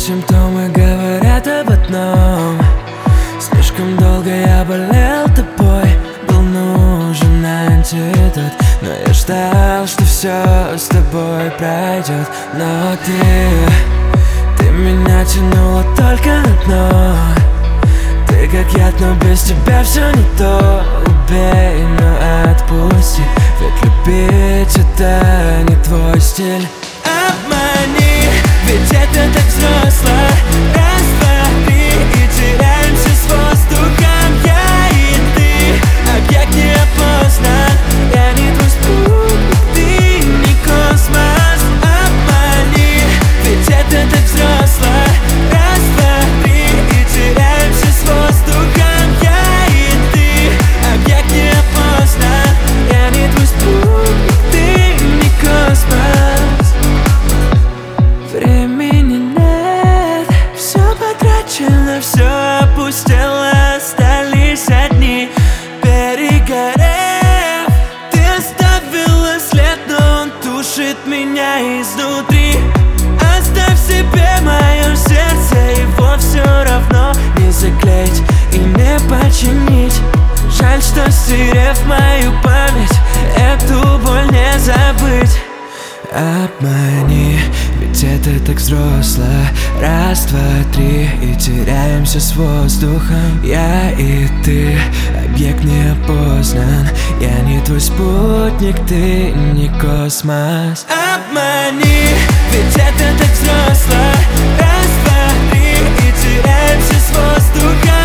симптомы говорят об одном: слишком долго я болел тобой, был нужен антидот. Но я ждал, что все с тобой пройдет. Но ты меня тянула только на дно. Ты как яд, но без тебя все не то. Убей, но отпусти, ведь любить это не твой стиль. Обмани, ведь это так взросло. Раз, два, три, и теряемся с воздухом. Я и ты, объект не опознан. Я не твой спутник, ты не космос. Обмани, ведь это так взросло. Раз, два, три, и теряемся с воздухом. Я и ты, объект не опознан. Я не твой спутник, ты не космос. Времени нет, все потрачено, все опустело, остались одни. Перегорев, ты оставила след, но он тушит меня изнутри. Оставь себе мое сердце, его все равно не заклеить и не починить. Жаль, что стерев мою память, эту боль не забыть. Обмани, ведь это так взросло. Раз, два, три, и теряемся с воздухом. Я и ты, объект не опознан. Я не твой спутник, ты не космос. Обмани, ведь это так взросло. Раз, два, три, и теряемся с воздухом.